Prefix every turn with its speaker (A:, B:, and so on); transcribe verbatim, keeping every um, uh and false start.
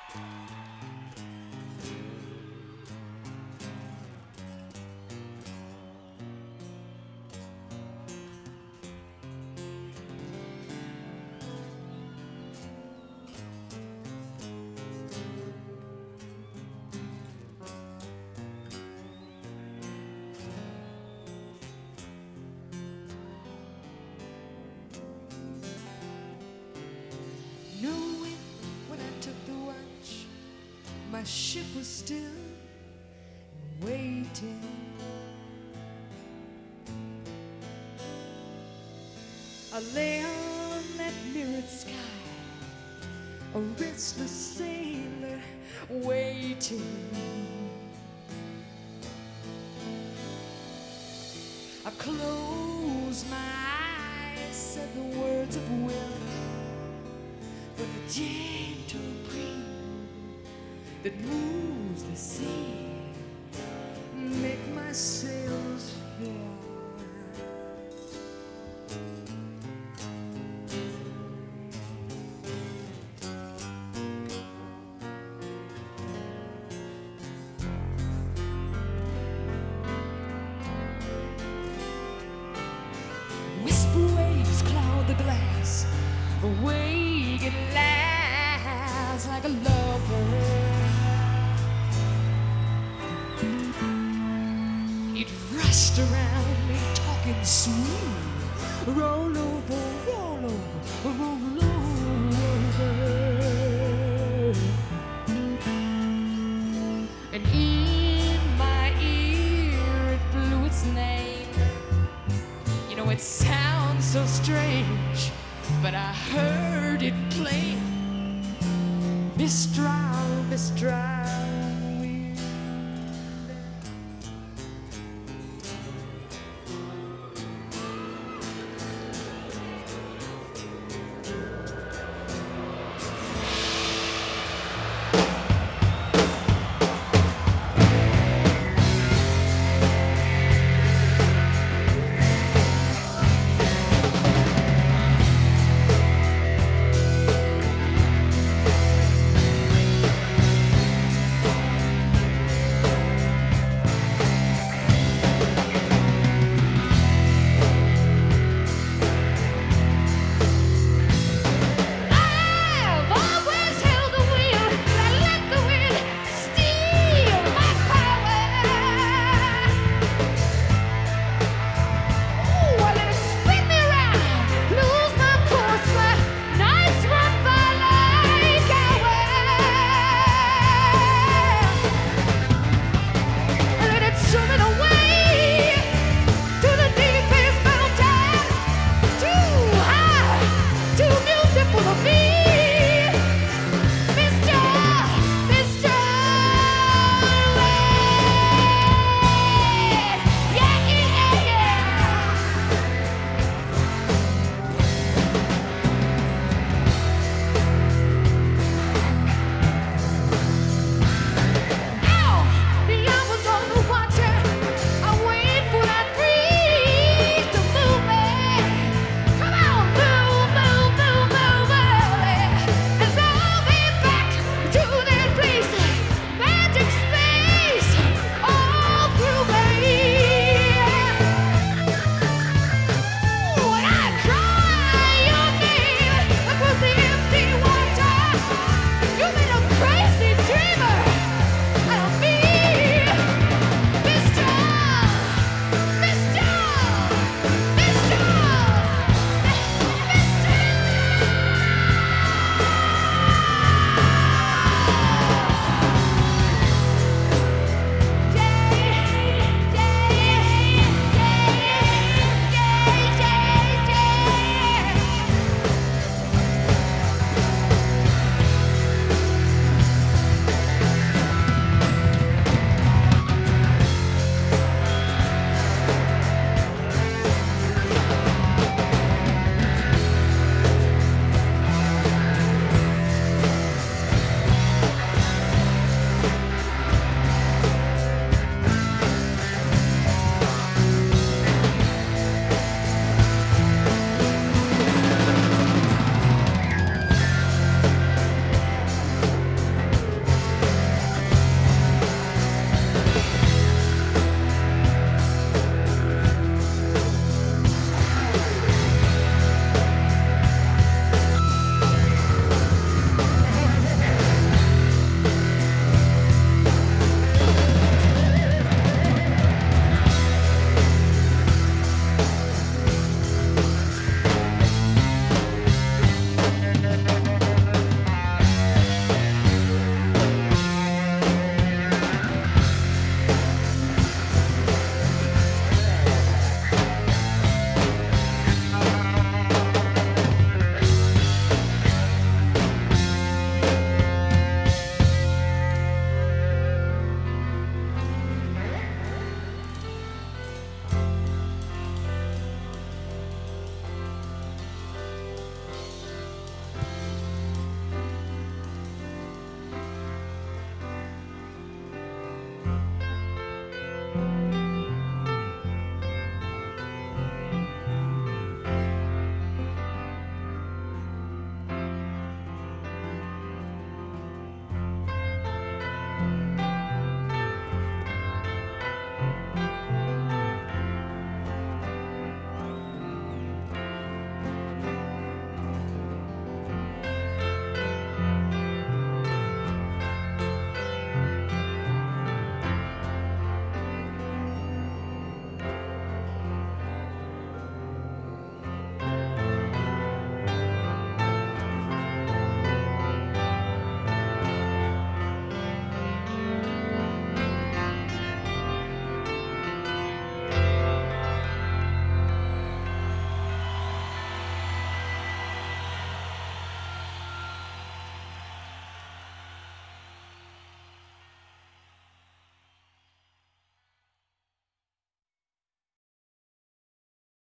A: Knowing when I took the watch, my ship was still waiting. I lay on that mirrored sky, a restless sailor waiting. I closed my eyes, said the words of will, but the gentle breeze that moves the sea make my sails fill. Whisper waves cloud the glass, awake at last like a lover. It rushed around me talking sweet. Roll over, roll over, roll over. And in my ear it blew its name. You know, it sounds so strange, but I heard it plain. Mistral, Mistral.